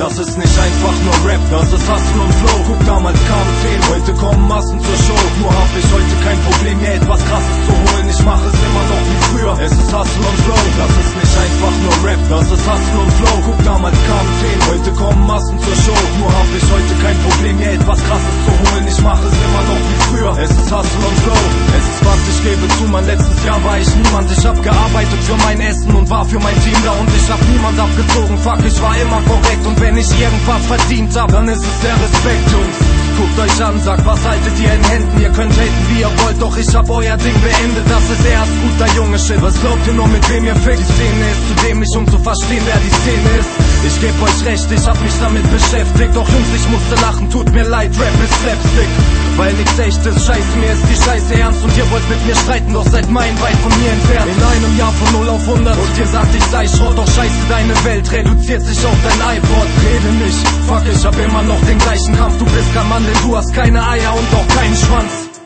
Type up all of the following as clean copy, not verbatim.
Das ist nicht einfach nur Rap, das ist Hustle und Flow. Guck, damals kamen 10, heute kommen Massen zur Show. Nur hab ich heute kein Problem, mir etwas Krasses zu holen. Ich mach es immer noch wie früher, es ist Hustle und Flow. Das ist nicht einfach nur Rap, das ist Hustle und Flow. Guck, damals kamen 10, heute kommen Massen zur Show. Nur hab ich heute kein Problem, mir etwas Krasses zu holen. Ich mach es immer noch wie früher, es ist Hustle und Flow. Es ist Fakt, ich gebe zu, mein letztes Jahr war ich niemand. Ich hab gearbeitet für mein Essen und war für mein Team da. Und ich hab niemand abgezogen, fuck, ich war immer korrekt. Und wenn ich irgendwas verdient hab, dann ist es der Respekt, Jungs. Guckt euch an, sagt, was haltet ihr in Händen? Ihr könnt haten, wie ihr wollt, doch ich hab euer Ding beendet. Das ist erst guter Junge Shit. Was glaubt ihr nur, mit wem ihr fickt? Die Szene ist zu dämlich, um zu verstehen, wer die Szene ist. Ich geb euch recht, ich hab mich damit beschäftigt. Doch Jungs, ich musste lachen, tut mir leid, Rap ist Slapstick. Weil nix echt ist, scheiße, mir ist die Scheiße ernst. Und ihr wollt mit mir streiten, doch seid meilenweit von mir entfernt. In einem Jahr von 0 auf 100 und ihr sagt, ich sei Schrott. Doch scheiße, deine Welt reduziert sich auf dein iPod. Rede nicht, fuck, ich hab immer noch den gleichen Kampf. Du bist kein Mann, denn du hast keine Eier und auch keinen Schwanz.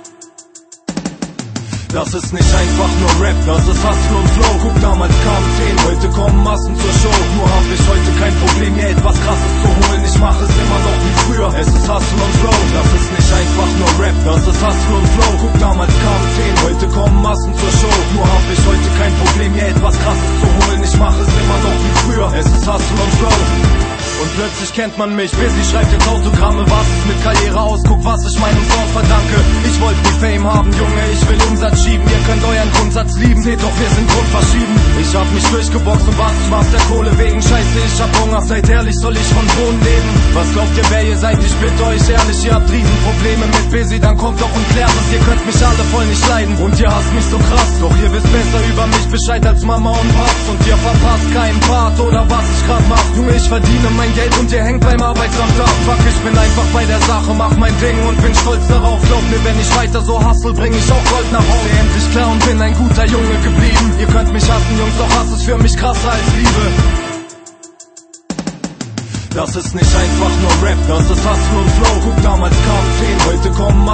Das ist nicht einfach nur Rap, das ist Hustle und Flow. Guck, damals kamen 10, heute kommen Massen zur Show. Nur hab ich heute kein Problem, mir etwas Krasses zu holen. Ich mach es immer noch wie früher, es ist Hustle und Flow. Das ist nicht einfach nur Rap, das ist Hustle und Flow. Guck, damals kamen 10, heute kommen Massen zur Show. Nur hab ich heute kein Problem, mir etwas Krasses zu holen. Ich mach es immer noch wie früher, es ist Hustle und Flow. Und plötzlich kennt man mich, Busy schreibt jetzt Autogramme. Was ist mit Karriere aus? Guck, was ich meinem Sound verdanke. Ich wollte die Fame haben, Junge, ich will Umsatz schieben. Ihr könnt euren Grundsatz lieben, seht doch, wir sind grundverschieden. Ich hab mich durchgeboxt und was, ich mach's der Kohle wegen. Scheiße, ich hab Hunger, seid ehrlich, soll ich von Bohnen leben? Was glaubt ihr, wer ihr seid? Ich bitte euch ehrlich, ihr habt Riesenprobleme mit Busy. Dann kommt doch und klärt es, ihr könnt mich alle voll nicht leiden. Und ihr hasst mich so krass, doch ihr wisst besser über mich Bescheid als Mama und Paps. Und ihr verpasst keinen Part oder was ich grad mach. Junge, ich verdiene mein Geld und ihr hängt beim Arbeitsamt ab. Fuck, ich bin einfach bei der Sache, mach mein Ding und bin stolz darauf. Glaub mir, wenn ich weiter so hustle, bring ich auch Gold nach Hause. Endlich klar und bin ein guter Junge geblieben. Ihr könnt mich hassen, Jungs, doch Hass ist für mich krasser als Liebe. Das ist nicht einfach nur Rap, das ist Hustle und Flow. Guck, damals kamen 10, heute kommen